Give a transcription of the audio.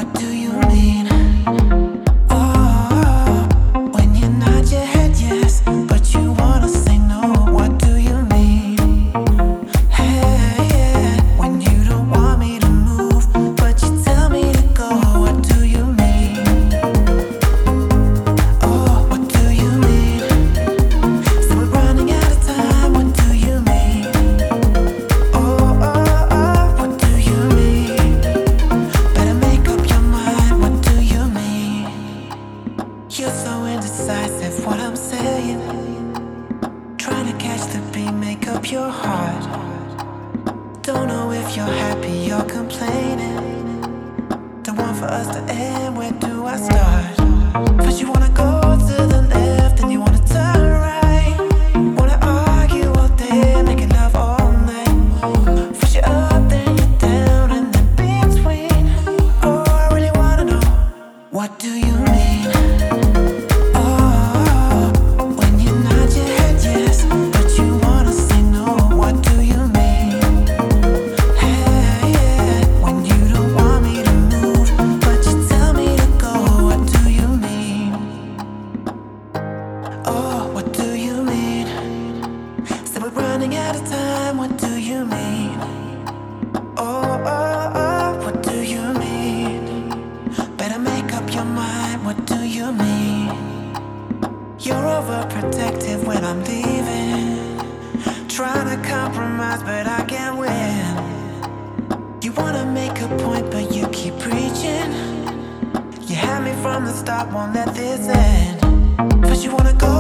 What do you mean? Oh, when you nod your head yes, but you wanna say no. What do you mean? Hey, yeah, when you don't want me to move, but you tell me to go. What do you mean? Oh, what do you mean? So we're running out of time. What do you mean? Oh, oh, oh, what do you mean? Better make up your mind. What do you mean? You're so indecisive. What I'm saying, trying to catch the beat, make up your heart. Don't know if you're happy or complaining. Don't want for us to end. Where do I start? First you wanna go to the left, then you wanna turn right. Wanna argue all day, making love all night. First you're up, then you're down, and in between. Oh, I really wanna know, what do you mean? Oh, when you nod your head yes, but you wanna say no. What do you mean? Hey, yeah, when you don't want me to move, but you tell me to go. What do you mean? Oh, what do you mean? So we're running out of time. What do you mean? Oh, oh, oh, what do you mean? Better make up your mind. What do you mean? You're overprotective when I'm leaving. Trying to compromise, but I can't win. You wanna make a point, but you keep preaching. You had me from the start, won't let this end. First you wanna go